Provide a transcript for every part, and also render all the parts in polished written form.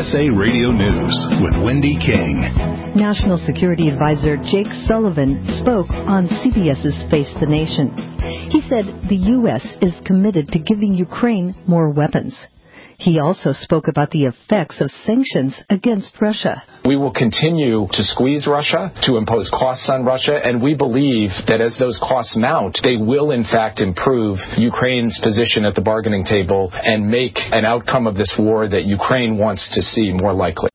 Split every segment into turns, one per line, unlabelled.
USA Radio News with Wendy King.
National Security Advisor Jake Sullivan spoke on CBS's Face the Nation. He said the U.S. is committed to giving Ukraine more weapons. He also spoke about the effects of sanctions against Russia.
We will continue to squeeze Russia, to impose costs on Russia, and we believe that as those costs mount, they will in fact improve Ukraine's position at the bargaining table and make an outcome of this war that Ukraine wants to see more likely.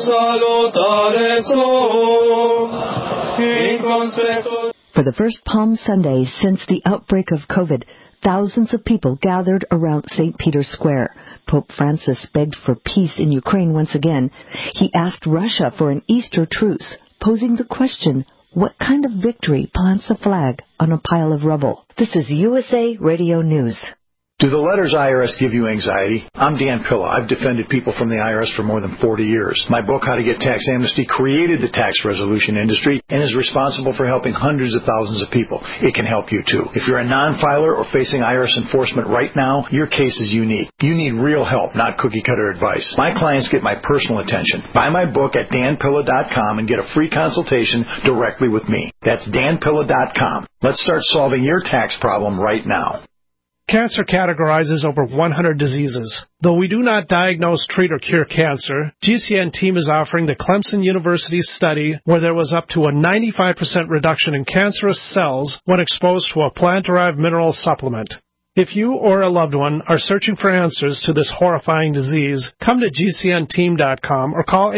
For the first Palm Sunday since the outbreak of COVID, thousands of people gathered around St. Peter's Square. Pope Francis begged for peace in Ukraine once again. He asked Russia for an Easter truce, posing the question, what kind of victory plants a flag on a pile of rubble? This is USA Radio News.
Do the letters IRS give you anxiety? I'm Dan Pilla. I've defended people from the IRS for more than 40 years. My book, How to Get Tax Amnesty, created the tax resolution industry and is responsible for helping hundreds of thousands of people. It can help you, too. If you're a non-filer or facing IRS enforcement right now, your case is unique. You need real help, not cookie-cutter advice. My clients get my personal attention. Buy my book at danpilla.com and get a free consultation directly with me. That's danpilla.com. Let's start solving your tax problem right now.
Cancer categorizes over 100 diseases. Though we do not diagnose, treat, or cure cancer, GCN team is offering the Clemson University study where there was up to a 95% reduction in cancerous cells when exposed to a plant-derived mineral supplement. If you or a loved one are searching for answers to this horrifying disease, come to GCNteam.com or call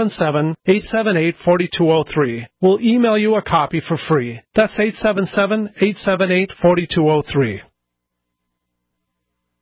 877-878-4203. We'll email you a copy for free. That's 877-878-4203.